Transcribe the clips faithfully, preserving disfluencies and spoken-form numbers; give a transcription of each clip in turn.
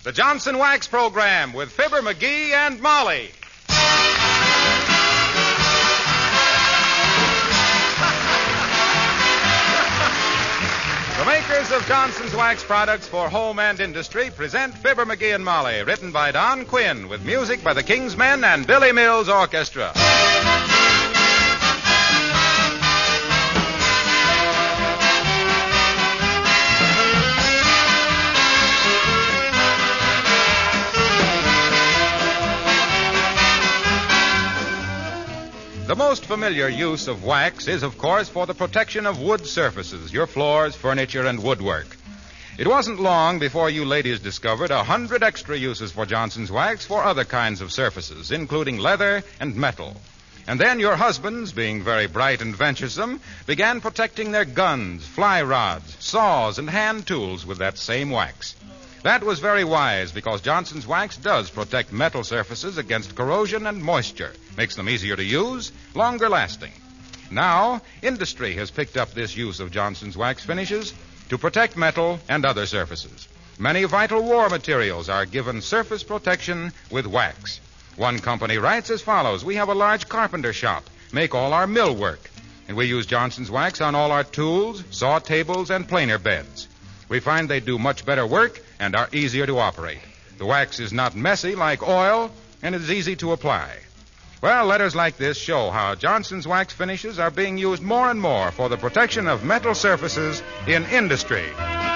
The Johnson Wax Program with Fibber McGee and Molly. The makers of Johnson's Wax products for home and industry present Fibber McGee and Molly, written by Don Quinn, with music by the King's Men and Billy Mills Orchestra. The most familiar use of wax is, of course, for the protection of wood surfaces, your floors, furniture, and woodwork. It wasn't long before you ladies discovered a hundred extra uses for Johnson's Wax for other kinds of surfaces, including leather and metal. And then your husbands, being very bright and venturesome, began protecting their guns, fly rods, saws, and hand tools with that same wax. That was very wise, because Johnson's Wax does protect metal surfaces against corrosion and moisture, makes them easier to use, longer lasting. Now, industry has picked up this use of Johnson's Wax finishes to protect metal and other surfaces. Many vital war materials are given surface protection with wax. One company writes as follows: "We have a large carpenter shop, make all our mill work, and we use Johnson's Wax on all our tools, saw tables, and planer beds. We find they do much better work and are easier to operate. The wax is not messy like oil and is easy to apply." Well, letters like this show how Johnson's Wax finishes are being used more and more for the protection of metal surfaces in industry.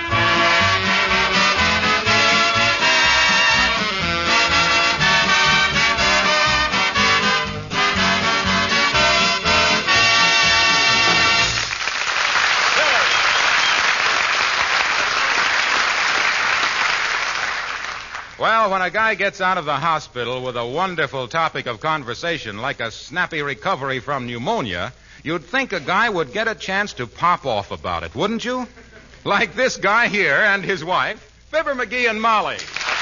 Well, when a guy gets out of the hospital with a wonderful topic of conversation like a snappy recovery from pneumonia, you'd think a guy would get a chance to pop off about it, wouldn't you? Like this guy here and his wife, Fibber McGee and Molly.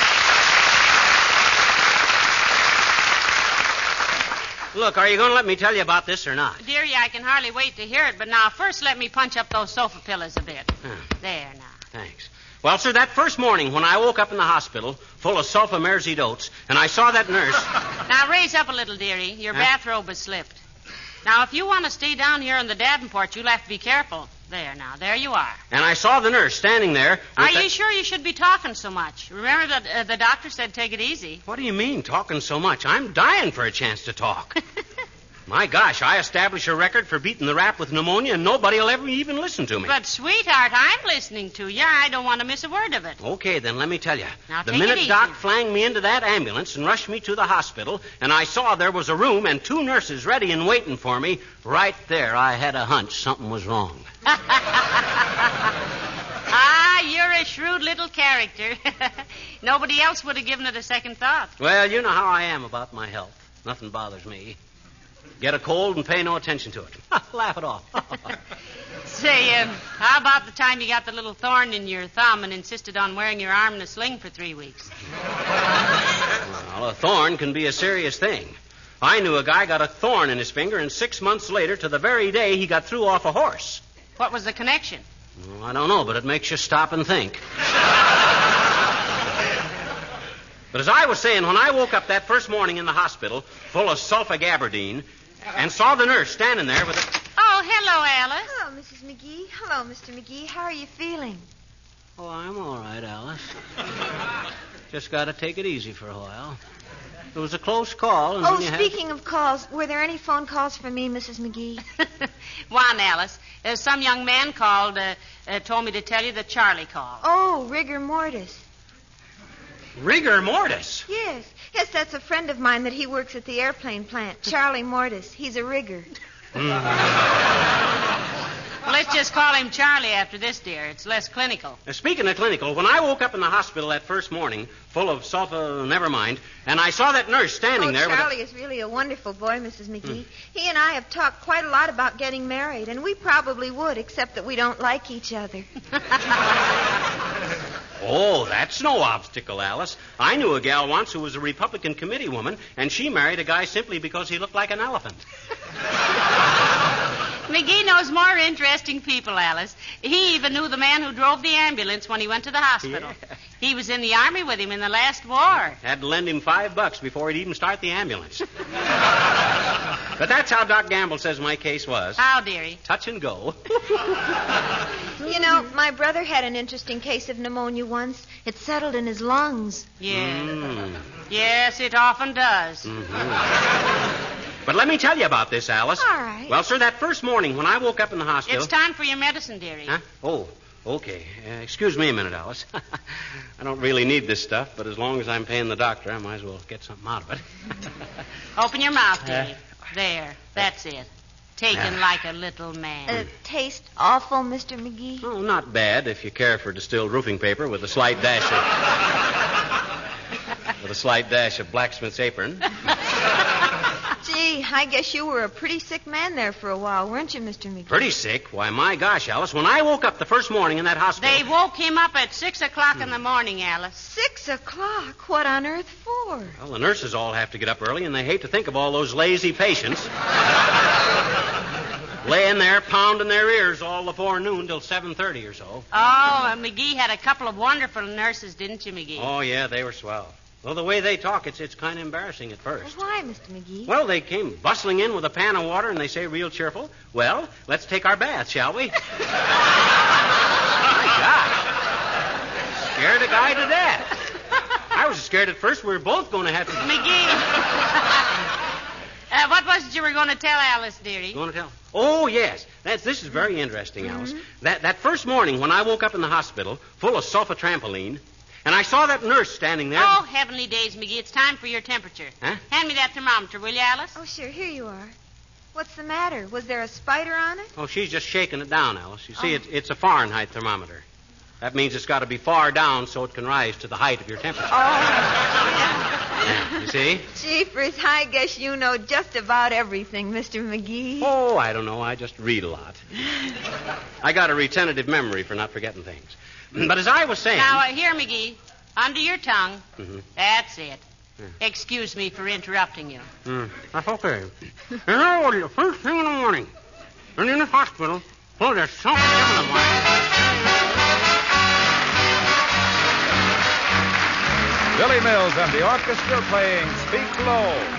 Look, are you going to let me tell you about this or not? Dearie, I can hardly wait to hear it, but now first let me punch up those sofa pillows a bit. Huh. There now. Thanks. Well, sir, that first morning when I woke up in the hospital full of sulfamerzidotes and I saw that nurse... Now, raise up a little, dearie. Your huh? bathrobe has slipped. Now, if you want to stay down here on the Davenport, you'll have to be careful. There now, there you are. And I saw the nurse standing there... Are that... you sure you should be talking so much? Remember that uh, the doctor said take it easy. What do you mean, talking so much? I'm dying for a chance to talk. My gosh, I establish a record for beating the rap with pneumonia, and nobody will ever even listen to me. But, sweetheart, I'm listening to you. I don't want to miss a word of it. Okay, then let me tell you. Now, the take minute it easy. Doc flanged me into that ambulance and rushed me to the hospital, and I saw there was a room and two nurses ready and waiting for me, right there I had a hunch something was wrong. Ah, you're a shrewd little character. Nobody else would have given it a second thought. Well, you know how I am about my health. Nothing bothers me. Get a cold and pay no attention to it. Laugh it off. Say, um, how about the time you got the little thorn in your thumb and insisted on wearing your arm in a sling for three weeks? Well, a thorn can be a serious thing. I knew a guy got a thorn in his finger, and six months later, to the very day, he got threw off a horse. What was the connection? Well, I don't know, but it makes you stop and think. But as I was saying, when I woke up that first morning in the hospital, full of sulfagabardine, and saw the nurse standing there with a... Oh, hello, Alice. Hello, Missus McGee. Hello, Mister McGee. How are you feeling? Oh, I'm all right, Alice. Just got to take it easy for a while. It was a close call. And oh, you speaking have... of calls, were there any phone calls for me, Missus McGee? One, Alice. Uh, some young man called, uh, uh, told me to tell you that Charlie called. Oh, rigor mortis. Rigor mortis? Yes. Yes, that's a friend of mine that he works at the airplane plant. Charlie Mortis. He's a rigger. Well, let's just call him Charlie after this, dear. It's less clinical. Now, speaking of clinical, when I woke up in the hospital that first morning, full of sulfa, never mind, and I saw that nurse standing oh, there Charlie with a... is really a wonderful boy, Missus McGee. Hmm. He and I have talked quite a lot about getting married, and we probably would, except that we don't like each other. Oh, that's no obstacle, Alice. I knew a gal once who was a Republican committee woman, and she married a guy simply because he looked like an elephant. McGee knows more interesting people, Alice. He even knew the man who drove the ambulance when he went to the hospital. Yeah. He was in the Army with him in the last war. Had to lend him five bucks before he'd even start the ambulance. But that's how Doc Gamble says my case was. How, dearie? Touch and go. You know, my brother had an interesting case of pneumonia once. It settled in his lungs. Yeah. Mm. Yes, it often does. Mm-hmm. But let me tell you about this, Alice. All right. Well, sir, that first morning when I woke up in the hospital... It's time for your medicine, dearie. Huh? Oh, okay. Uh, excuse me a minute, Alice. I don't really need this stuff, but as long as I'm paying the doctor, I might as well get something out of it. Open your mouth, dearie. Uh, there. That's it. Taken uh, like a little man. Uh, taste awful, Mister McGee? Oh, not bad if you care for distilled roofing paper with a slight dash of... with a slight dash of blacksmith's apron. Gee, I guess you were a pretty sick man there for a while, weren't you, Mister McGee? Pretty sick? Why, my gosh, Alice, when I woke up the first morning in that hospital... They woke him up at six o'clock in the morning, Alice. Six o'clock? What on earth for? Well, the nurses all have to get up early, and they hate to think of all those lazy patients laying there pounding their ears all the forenoon till seven thirty or so. Oh, uh, McGee had a couple of wonderful nurses, didn't you, McGee? Oh, yeah, they were swell. Well, the way they talk, it's it's kind of embarrassing at first. Well, why, Mister McGee? Well, they came bustling in with a pan of water, and they say real cheerful, well, let's take our bath, shall we? My gosh. Scared a guy to death. I was scared at first we were both going to have to... McGee. uh, what was it you were going to tell Alice, dearie? Going to tell? Oh, yes. That's, this is very interesting, Alice. Mm-hmm. That, that first morning when I woke up in the hospital, full of sulfatrampoline, and I saw that nurse standing there. Oh, heavenly days, McGee. It's time for your temperature. Huh? Hand me that thermometer, will you, Alice? Oh, sure. Here you are. What's the matter? Was there a spider on it? Oh, she's just shaking it down, Alice. You see, Oh. it's, it's a Fahrenheit thermometer. That means it's got to be far down so it can rise to the height of your temperature. Oh. Yeah, you see? Jeepers, I guess you know just about everything, Mister McGee. Oh, I don't know. I just read a lot. I got a retentive memory for not forgetting things. But as I was saying... Now, uh, here, McGee. Under your tongue. Mm-hmm. That's it. Yeah. Excuse me for interrupting you. Mm, that's okay. You know, the first thing in the morning, and in the hospital, oh, there's something in the morning. Billy Mills and the orchestra playing Speak Low.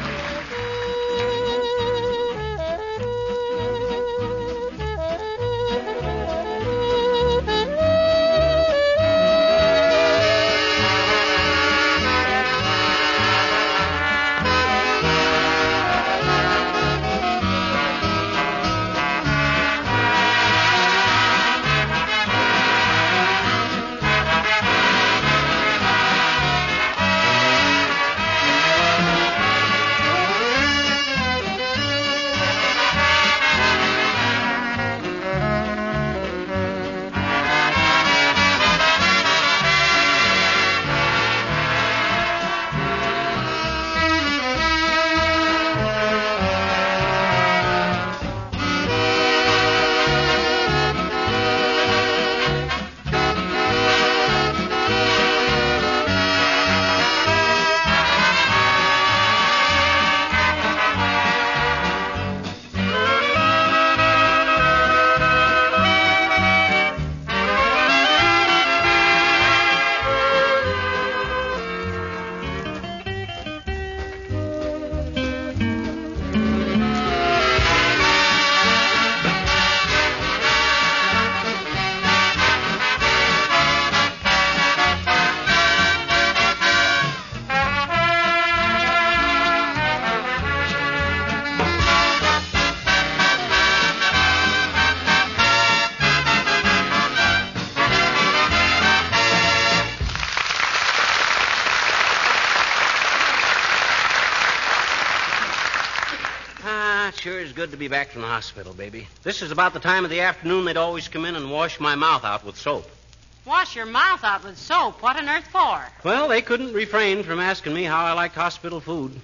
Sure is good to be back from the hospital, baby. This is about the time of the afternoon they'd always come in and wash my mouth out with soap. Wash your mouth out with soap? What on earth for? Well, they couldn't refrain from asking me how I liked hospital food.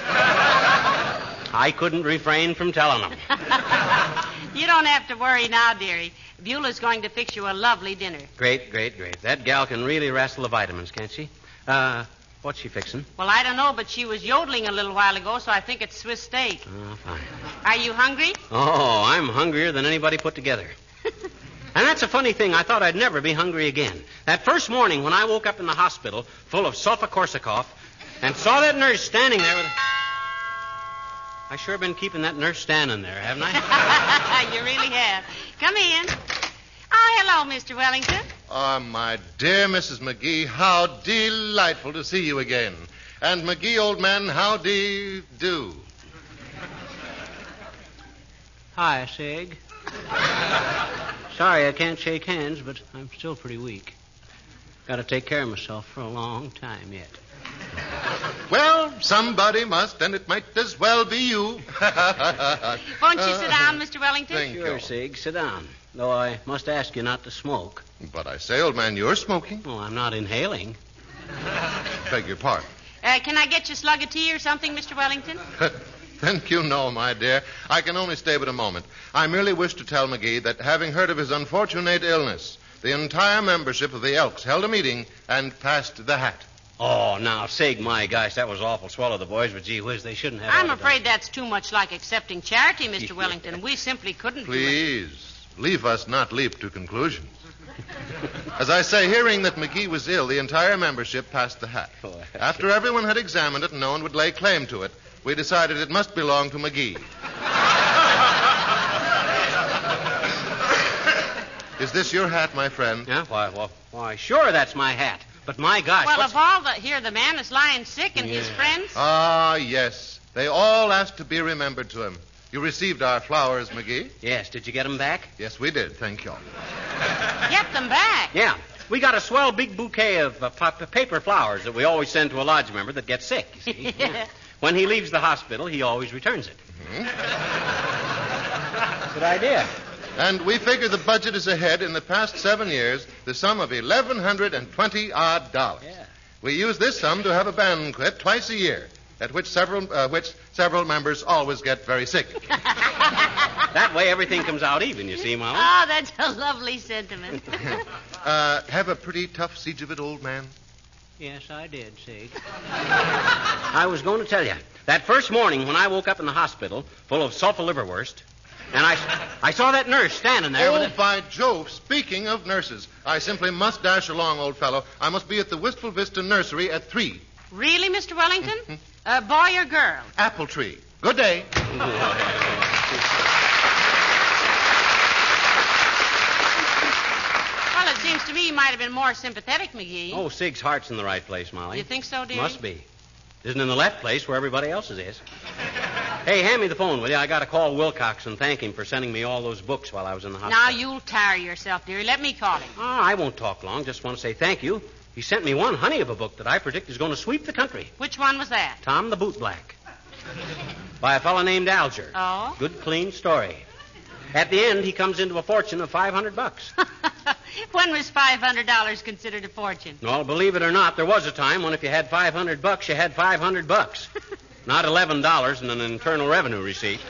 I couldn't refrain from telling them. You don't have to worry now, dearie. Beulah's going to fix you a lovely dinner. Great, great, great. That gal can really wrestle the vitamins, can't she? Uh, What's she fixing? Well, I don't know, but she was yodeling a little while ago, so I think it's Swiss steak. Oh, fine. Are you hungry? Oh, I'm hungrier than anybody put together. And that's a funny thing. I thought I'd never be hungry again. That first morning when I woke up in the hospital full of sulfa-Korsakoff and saw that nurse standing there with... I sure been keeping that nurse standing there, haven't I? You really have. Come in. Oh, hello, Mister Wellington. Oh, my dear Missus McGee, how delightful to see you again. And McGee, old man, how do you do? Hi, Sig. Sorry I can't shake hands, but I'm still pretty weak. Got to take care of myself for a long time yet. Well, somebody must, and it might as well be you. Won't you sit down, Mister Wellington? Thank Sure, you. Sig, sit down. Though I must ask you not to smoke. But I say, old man, you're smoking. Oh, I'm not inhaling. Beg your pardon. Uh, can I get you a slug of tea or something, Mister Wellington? Thank you, no, my dear. I can only stay but a moment. I merely wish to tell McGee that having heard of his unfortunate illness, the entire membership of the Elks held a meeting and passed the hat. Oh, now, Sig, my gosh, that was awful swell of the boys, but gee whiz, they shouldn't have. I'm oughta afraid done. that's too much like accepting charity, Mister Wellington. We simply couldn't do it. Please, leave us not leap to conclusions. As I say, hearing that McGee was ill, the entire membership passed the hat. Oh, After everyone had examined it and no one would lay claim to it, we decided it must belong to McGee. Is this your hat, my friend? Yeah, why, well, why, sure, that's my hat. But my gosh, Well, what's... of all the... Here, the man is lying sick and his Yeah. friends... Ah, yes. They all asked to be remembered to him. You received our flowers, McGee? Yes, did you get them back? Yes, we did. Thank you. Get them back. Yeah. We got a swell big bouquet of uh, pa- paper flowers that we always send to a lodge member that gets sick, you see. Yeah. When he leaves the hospital, he always returns it. Mm-hmm. Good idea. And we figure the budget is ahead in the past seven years, the sum of eleven hundred twenty odd dollars. Yeah. We use this sum to have a banquet twice a year, at which several uh, which several members always get very sick. That way everything comes out even, you see, Molly. Oh, that's a lovely sentiment. uh, have a pretty tough siege of it, old man? Yes, I did, Sig. I was going to tell you. That first morning when I woke up in the hospital, full of sulfa liverwurst, and I, I saw that nurse standing there Oh, with a... by Jove, speaking of nurses, I simply must dash along, old fellow. I must be at the Wistful Vista nursery at three. Really, Mister Wellington? A boy or girl? Apple tree. Good day. Well, it seems to me you might have been more sympathetic, McGee. Oh, Sig's heart's in the right place, Molly. You think so, dear? Must be. Isn't in the left place where everybody else's is. Hey, hand me the phone, will you? I got to call Wilcox and thank him for sending me all those books while I was in the hospital. Now, you'll tire yourself, dearie. Let me call him. Oh, I won't talk long. Just want to say thank you. He sent me one honey of a book that I predict is going to sweep the country. Which one was that? Tom the Bootblack. By a fellow named Alger. Oh? Good, clean story. At the end, he comes into a fortune of five hundred bucks. When was five hundred dollars considered a fortune? Well, believe it or not, there was a time when if you had five hundred bucks, you had five hundred bucks. Not eleven dollars and an internal revenue receipt.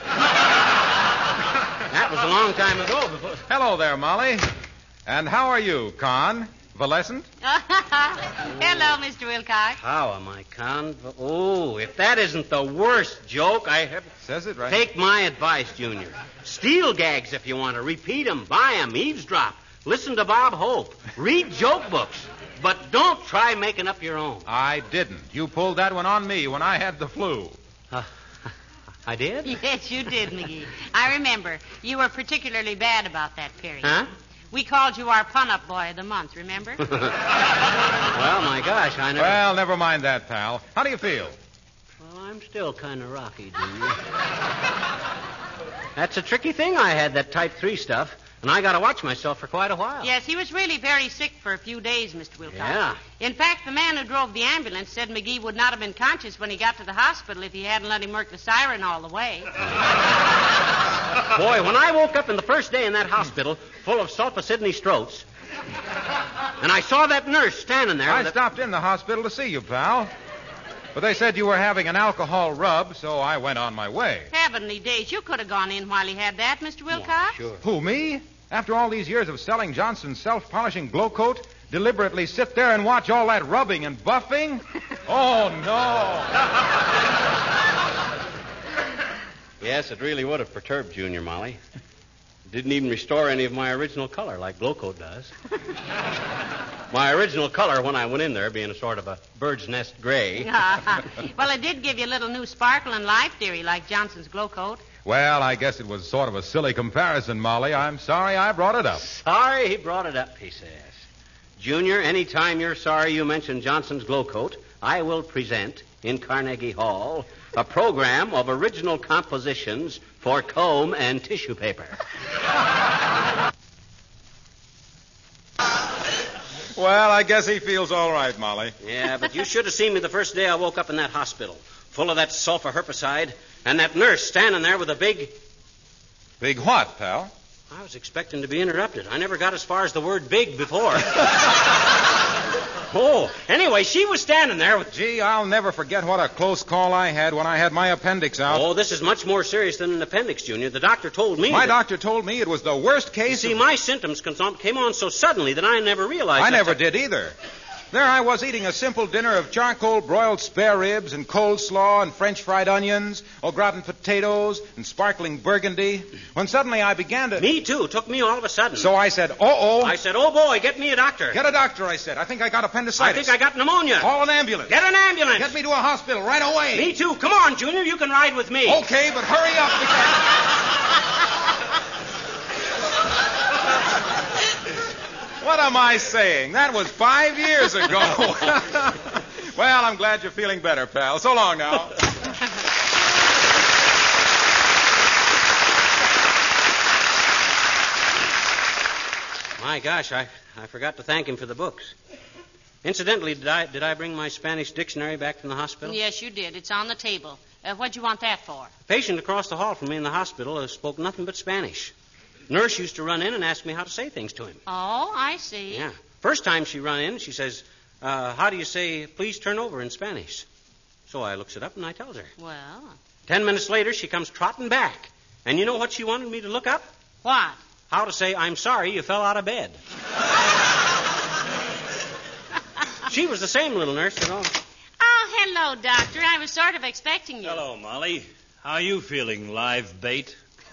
That was a long time ago. Before... Hello there, Molly. And how are you, convalescent? Hello, Mister Wilcox. How am I con... Oh, if that isn't the worst joke I have... Says it right. Take my advice, Junior. Steal gags if you want to. Repeat them, buy them, eavesdrop. Listen to Bob Hope. Read joke books. But don't try making up your own. I didn't. You pulled that one on me when I had the flu. Uh, I did? Yes, you did, McGee. I remember. You were particularly bad about that period. Huh? We called you our pun-up boy of the month, remember? Well, my gosh, I never... Well, never mind that, pal. How do you feel? Well, I'm still kind of rocky, Junior. That's a tricky thing I had, that type three stuff. And I got to watch myself for quite a while. Yes, he was really very sick for a few days, Mister Wilcox. Yeah. In fact, the man who drove the ambulance said McGee would not have been conscious when he got to the hospital if he hadn't let him work the siren all the way. Boy, when I woke up in the first day in that hospital, full of sulfa Sydney Stroats, and I saw that nurse standing there... I with a- stopped in the hospital to see you, pal. But they said you were having an alcohol rub, so I went on my way. Heavenly days, you could have gone in while he had that, Mister Wilcox. Sure. Who, me? After all these years of selling Johnson's self-polishing glow coat, Deliberately sit there and watch all that rubbing and buffing? Oh, no. Yes, it really would have perturbed Junior, Molly. It didn't even restore any of my original color like Glowcoat does. My original color when I went in there being a sort of a bird's nest gray. Well, it did give you a little new sparkle and life, dearie, like Johnson's Glowcoat. Well, I guess it was sort of a silly comparison, Molly. I'm sorry I brought it up. Sorry he brought it up, he says. Junior, anytime you're sorry you mentioned Johnson's Glowcoat, I will present in Carnegie Hall a program of original compositions for comb and tissue paper. Well, I guess he feels all right, Molly. Yeah, but you should have seen me the first day I woke up in that hospital, full of that sulfur herbicide, and that nurse standing there with a big... Big what, pal? I was expecting to be interrupted. I never got as far as the word big before. Oh, anyway, she was standing there with... Gee, I'll never forget what a close call I had when I had my appendix out. Oh, this is much more serious than an appendix, Junior. The doctor told me... My that... doctor told me it was the worst case... You see, of... my symptoms came on so suddenly that I never realized... I never a... did either. There I was eating a simple dinner of charcoal broiled spare ribs and coleslaw and French fried onions, au gratin potatoes and sparkling burgundy, when suddenly I began to... Me too. Took me all of a sudden. So I said, uh-oh. I said, oh, boy, get me a doctor. Get a doctor, I said. I think I got appendicitis. I think I got pneumonia. Call an ambulance. Get an ambulance. Get me to a hospital right away. Me too. Come on, Junior. You can ride with me. Okay, but hurry up because... What am I saying? That was five years ago. Well, I'm glad you're feeling better, pal. So long now. My gosh, I, I forgot to thank him for the books. Incidentally, did I did I bring my Spanish dictionary back from the hospital? Yes, you did. It's on the table. Uh, what'd you want that for? A patient across the hall from me in the hospital uh, spoke nothing but Spanish. Nurse used to run in and ask me how to say things to him. Oh, I see. Yeah. First time she run in, she says, uh, how do you say, please turn over in Spanish? So I looks it up and I tells her. Well. Ten minutes later, she comes trotting back. And you know what she wanted me to look up? What? How to say, I'm sorry you fell out of bed. She was the same little nurse, you know. Oh, hello, Doctor. I was sort of expecting you. Hello, Molly. How are you feeling, live bait?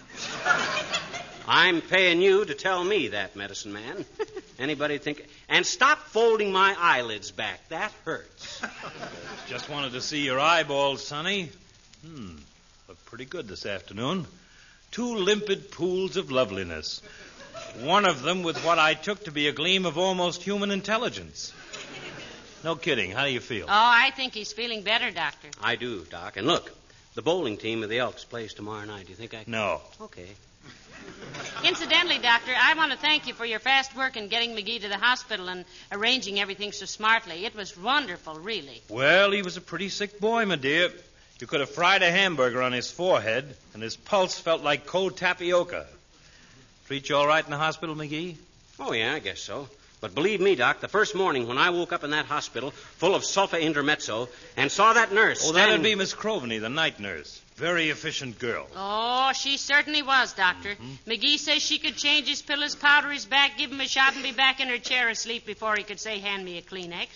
I'm paying you to tell me that, medicine man. Anybody think... And stop folding my eyelids back. That hurts. Just wanted to see your eyeballs, Sonny. Hmm. Look pretty good this afternoon. Two limpid pools of loveliness. One of them with what I took to be a gleam of almost human intelligence. No kidding. How do you feel? Oh, I think he's feeling better, Doctor. I do, Doc. And look, the bowling team of the Elks plays tomorrow night. Do you think I can... No. Okay. Incidentally, Doctor, I want to thank you for your fast work in getting McGee to the hospital and arranging everything so smartly. It was wonderful, really. Well, he was a pretty sick boy, my dear. You could have fried a hamburger on his forehead, and his pulse felt like cold tapioca. Treat you all right in the hospital, McGee? Oh, yeah, I guess so. But believe me, Doc, the first morning when I woke up in that hospital full of sulfa intermezzo and saw that nurse... Oh, standing... that'd be Miss Croveney, the night nurse. Very efficient girl. Oh, she certainly was, Doctor. Mm-hmm. McGee says she could change his pillows, powder his back, give him a shot, and be back in her chair asleep before he could say, hand me a Kleenex.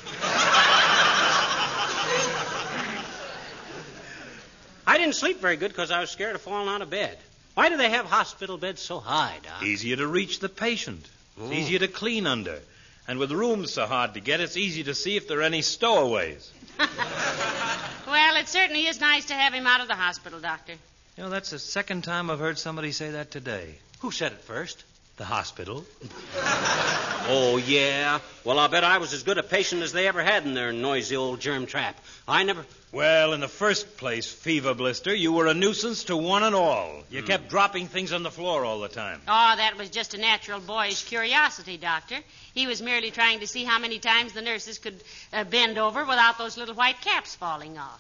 I didn't sleep very good because I was scared of falling out of bed. Why do they have hospital beds so high, Doc? Easier to reach the patient. It's Oh. easier to clean under. And with rooms so hard to get, it's easy to see if there are any stowaways. Well, it certainly is nice to have him out of the hospital, Doctor. You know, that's the second time I've heard somebody say that today. Who said it first? The hospital. Oh, yeah? Well, I'll bet I was as good a patient as they ever had in their noisy old germ trap. I never... Well, in the first place, Fever Blister, you were a nuisance to one and all. You Hmm. kept dropping things on the floor all the time. Oh, that was just a natural boyish curiosity, Doctor. He was merely trying to see how many times the nurses could uh, bend over without those little white caps falling off.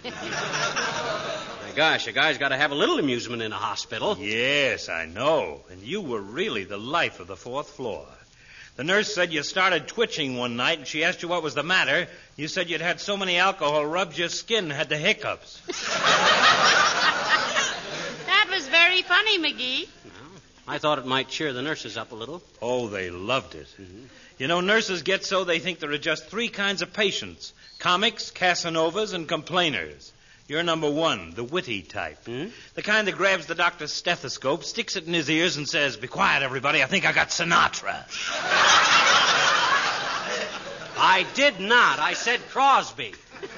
My gosh, a guy's got to have a little amusement in a hospital. Yes, I know. And you were really the life of the fourth floor. The nurse said you started twitching one night, and she asked you what was the matter. You said you'd had so many alcohol rubs your skin had the hiccups. That was very funny, McGee. I thought it might cheer the nurses up a little. Oh, they loved it. Mm-hmm. You know, nurses get so they think there are just three kinds of patients: comics, Casanovas, and complainers. You're number one, the witty type. Hmm? The kind that grabs the doctor's stethoscope, sticks it in his ears, and says, "Be quiet, everybody. I think I got Sinatra." I did not. I said Crosby.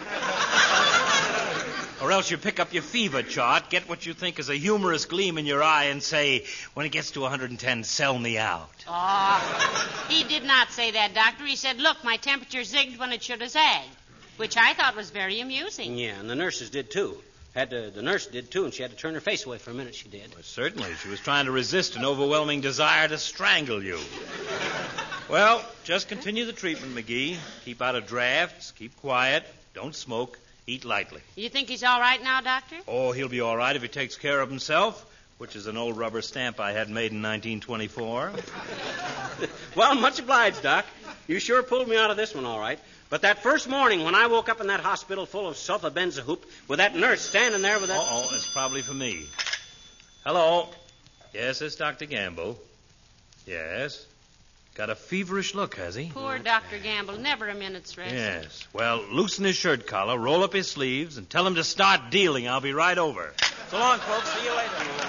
Or else you pick up your fever chart, get what you think is a humorous gleam in your eye, and say, "When it gets to one hundred ten, sell me out." Oh, he did not say that, Doctor. He said, "Look, my temperature zigged when it should have zagged," which I thought was very amusing. Yeah, and the nurses did, too. Had to, the nurse did, too, and she had to turn her face away for a minute, she did. Well, certainly. She was trying to resist an overwhelming desire to strangle you. Well, just continue the treatment, McGee. Keep out of drafts, keep quiet, don't smoke, eat lightly. You think he's all right now, Doctor? Oh, he'll be all right if he takes care of himself, which is an old rubber stamp I had made in nineteen twenty-four. Well, much obliged, Doc. You sure pulled me out of this one all right. But that first morning when I woke up in that hospital full of sulfabenzahoop with that nurse standing there with that... Uh-oh, it's probably for me. Hello. Yes, it's Doctor Gamble. Yes. Got a feverish look, has he? Poor Doctor Gamble, never a minute's rest. Yes. Well, loosen his shirt collar, roll up his sleeves, and tell him to start dealing. I'll be right over. So long, folks. See you later.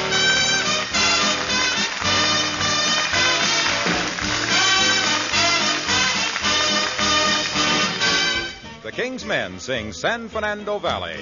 The King's Men sing San Fernando Valley.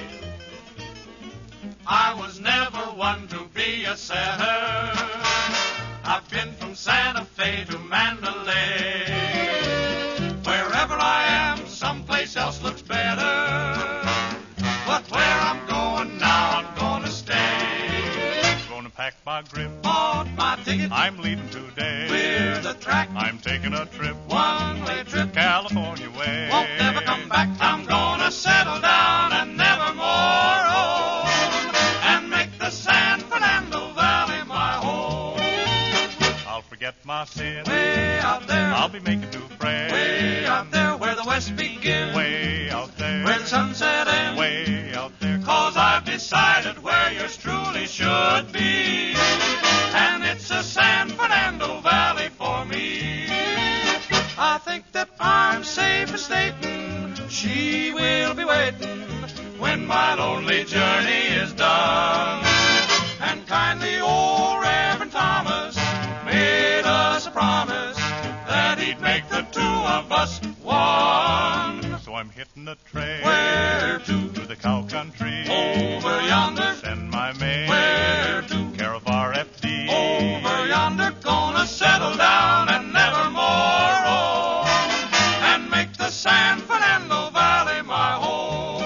I was never one to be a setter. I've been from Santa Fe to Mandalay. Wherever I am, someplace else looks better. But where I'm going now, I'm gonna stay. Gonna pack my grip. Bought my ticket. I'm leaving today. Clear the track. I'm taking a trip. One-way trip. California way. Won't never come back. I'm gonna settle down and never more own. And make the San Fernando Valley my home. I'll forget my sin. Way out there. I'll be making new friends. Way out there where the west begins. Way out there. Where the sunset ends. Way out there. Cause I've decided where yours truly should be. And it's a San Fernando Valley for me. I think that I'm safe in stating she will be waiting when my lonely journey is done. And kindly old Reverend Thomas made us a promise that he'd make the two of us one. So I'm hitting the train. Where to? To the cow country. Over yonder. Send my mail. Where to? Care of R F D. Over yonder. Gonna settle down and never more roam. And make the San Fernando Valley my home.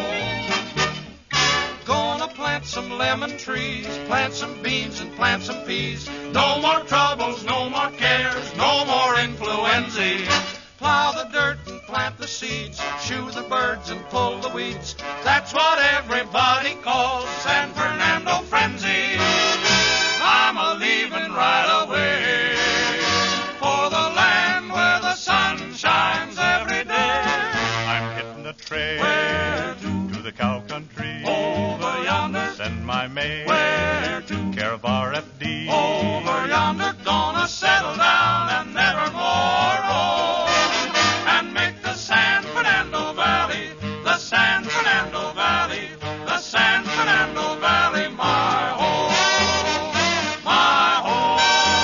Gonna plant some lemon trees, plant some beans and plant some peas. No more troubles, no more cares, no more influenza. Plow the dirt and plant the seeds, shoe the birds and pull the weeds. That's what everybody calls San Fernando frenzy. I'm a leaving right away for the land where the sun shines every day. I'm hitting the train. Where to? To the cow country. Over yonder. Send my mail. Where to? Care of R F D. Over yonder. Gonna settle down and never more roam. And make the San Fernando Valley, the San Fernando Valley, the San Fernando Valley my home, my home.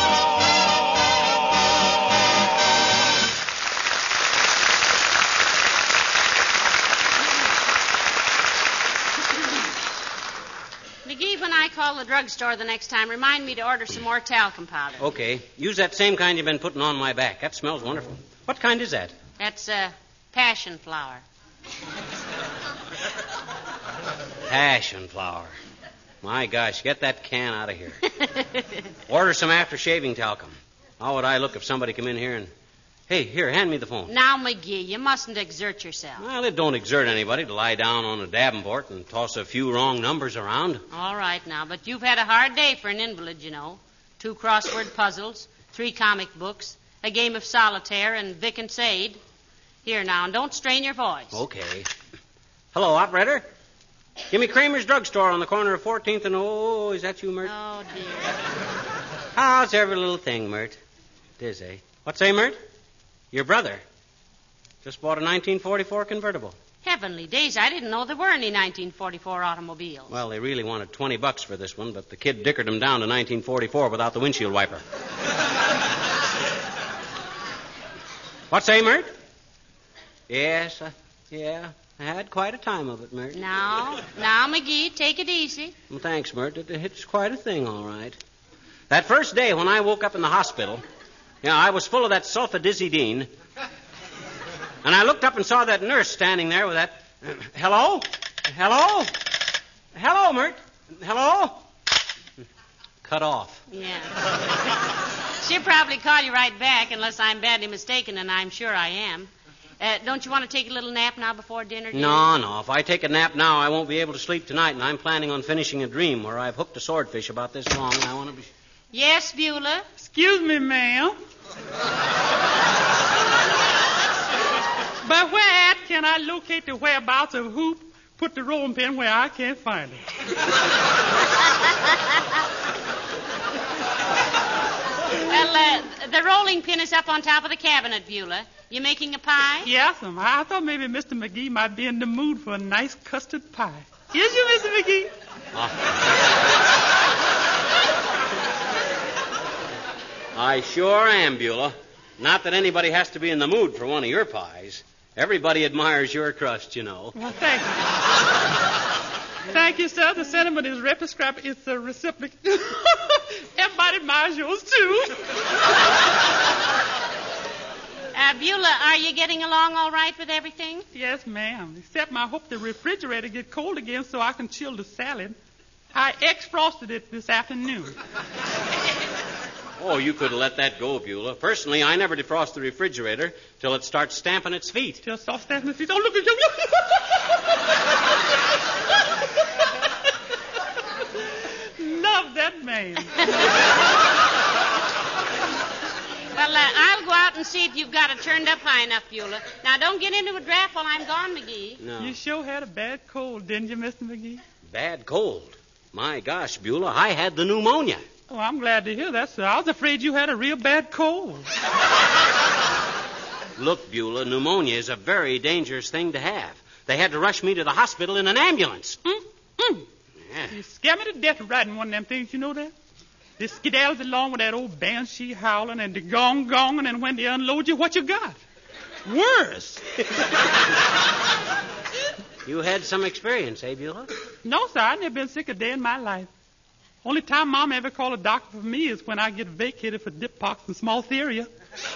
McGee, when I call the drugstore the next time, remind me to order some more talcum powder. Okay. Use that same kind you've been putting on my back. That smells wonderful. What kind is that? That's uh, passion flower. Passion flower. My gosh, get that can out of here. Order some after-shaving talcum. How would I look if somebody come in here and... Hey, here, hand me the phone. Now, McGee, you mustn't exert yourself. Well, it don't exert anybody to lie down on a Davenport and toss a few wrong numbers around. All right, now, but you've had a hard day for an invalid, you know. Two crossword puzzles, three comic books, a game of solitaire, and Vic and Sade. Here, now, and don't strain your voice. Okay. Hello, operator. Give me Kramer's Drugstore on the corner of fourteenth and... Oh, is that you, Mert? Oh, dear. How's every little thing, Mert? It is, eh? What say, Mert? Your brother just bought a nineteen forty-four convertible. Heavenly days, I didn't know there were any nineteen forty-four automobiles. Well, they really wanted twenty bucks for this one, but the kid dickered him down to nineteen forty-four without the windshield wiper. What say, Mert? Yes, uh, yeah, I had quite a time of it, Mert. Now, now, McGee, take it easy. Well, thanks, Mert. It, it's quite a thing, all right. That first day when I woke up in the hospital, you know, I was full of that sulfadizidine. And I looked up and saw that nurse standing there with that... Uh, hello? Hello? Hello, Mert? Hello? Cut off. Yeah. She'll probably call you right back unless I'm badly mistaken, and I'm sure I am. Uh, don't you want to take a little nap now before dinner? Dear? No, no. If I take a nap now, I won't be able to sleep tonight, and I'm planning on finishing a dream where I've hooked a swordfish about this long, and I want to be... Yes, Beulah? Excuse me, ma'am. But where at can I locate the whereabouts of Hoop? Put the rolling pin where I can't find it. Well, uh, the rolling pin is up on top of the cabinet, Beulah. You making a pie? Yes, ma'am. I thought maybe Mister McGee might be in the mood for a nice custard pie. Is you, Mister McGee? I sure am, Beulah. Not that anybody has to be in the mood for one of your pies. Everybody admires your crust, you know. Well, thank you. Thank you, sir. The sentiment is reciprocal. It's a reciprocal. Everybody admires yours, too. Uh, Beulah, are you getting along all right with everything? Yes, ma'am. Except I hope the refrigerator get cold again so I can chill the salad. I ex-frosted it this afternoon. Oh, you could have let that go, Beulah. Personally, I never defrost the refrigerator till it starts stamping its feet. Till it starts stamping its feet. Oh, look at you. Love that man. Well, uh, I'll go out and see if you've got it turned up high enough, Beulah. Now, don't get into a draft while I'm gone, McGee. No. You sure had a bad cold, didn't you, Mister McGee? Bad cold. My gosh, Beulah, I had the pneumonia. Oh, I'm glad to hear that, sir. I was afraid you had a real bad cold. Look, Beulah, pneumonia is a very dangerous thing to have. They had to rush me to the hospital in an ambulance. Mm, mm. Yeah. You scare me to death riding one of them things, you know that? They skedaddles along with that old banshee howling and the gong gonging, and when they unload you, what you got? Worse. You had some experience, eh, Beulah? No, sir. I've never been sick a day in my life. Only time Mom ever called a doctor for me is when I get vacated for dippox and smalltheria.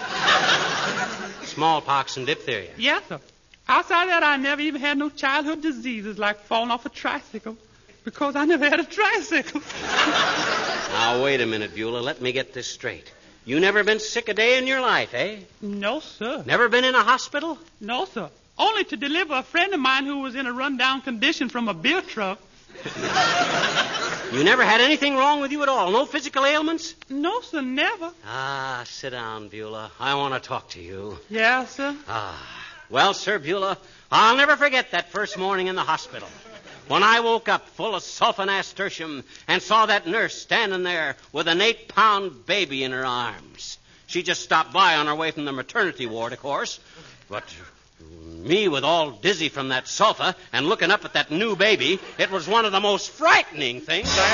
Smallpox and diphtheria. Yes, sir. Outside that, I never even had no childhood diseases like falling off a tricycle because I never had a tricycle. Now, wait a minute, Beulah. Let me get this straight. You never been sick a day in your life, eh? No, sir. Never been in a hospital? No, sir. Only to deliver a friend of mine who was in a rundown condition from a beer truck. You never had anything wrong with you at all? No physical ailments? No, sir, never. Ah, sit down, Beulah. I want to talk to you. Yes, sir. Ah. Well, Sir Beulah, I'll never forget that first morning in the hospital when I woke up full of sulfonasturtium and saw that nurse standing there with an eight-pound baby in her arms. She just stopped by on her way from the maternity ward, of course. But me with all dizzy from that sulfa and looking up at that new baby, it was one of the most frightening things I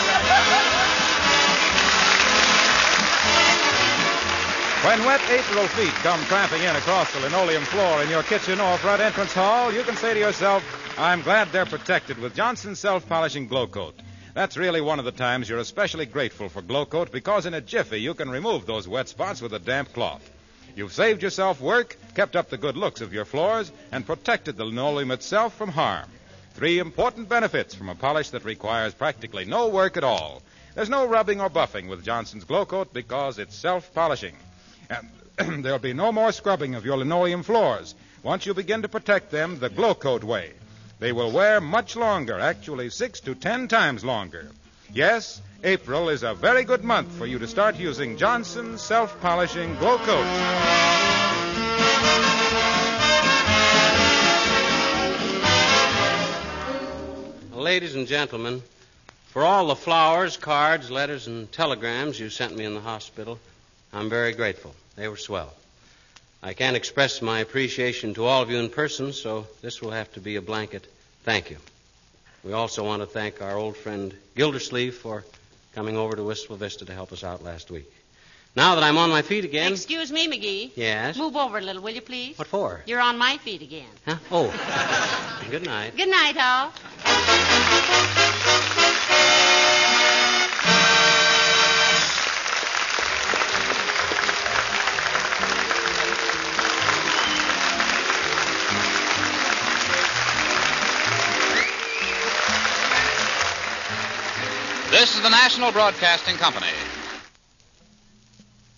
ever... When wet April feet come tramping in across the linoleum floor in your kitchen or front entrance hall, you can say to yourself, I'm glad they're protected with Johnson's Self-Polishing Glow Coat. That's really one of the times you're especially grateful for Glow Coat because in a jiffy you can remove those wet spots with a damp cloth. You've saved yourself work, kept up the good looks of your floors, and protected the linoleum itself from harm. Three important benefits from a polish that requires practically no work at all. There's no rubbing or buffing with Johnson's Glow Coat because it's self-polishing. And there'll be no more scrubbing of your linoleum floors once you begin to protect them the Glow Coat way. They will wear much longer, actually six to ten times longer. Yes, April is a very good month for you to start using Johnson's Self-Polishing Glow Coat. Ladies and gentlemen, For all the flowers, cards, letters, and telegrams you sent me in the hospital, I'm very grateful. They were swell. I can't express my appreciation to all of you in person, so this will have to be a blanket thank you. We also want to thank our old friend Gildersleeve for coming over to Wistful Vista to help us out last week. Now that I'm on my feet again... Excuse me, McGee. Yes? Move over a little, will you, please? What for? You're on my feet again. Huh? Oh. Good night. Good night, Hal. This is the National Broadcasting Company.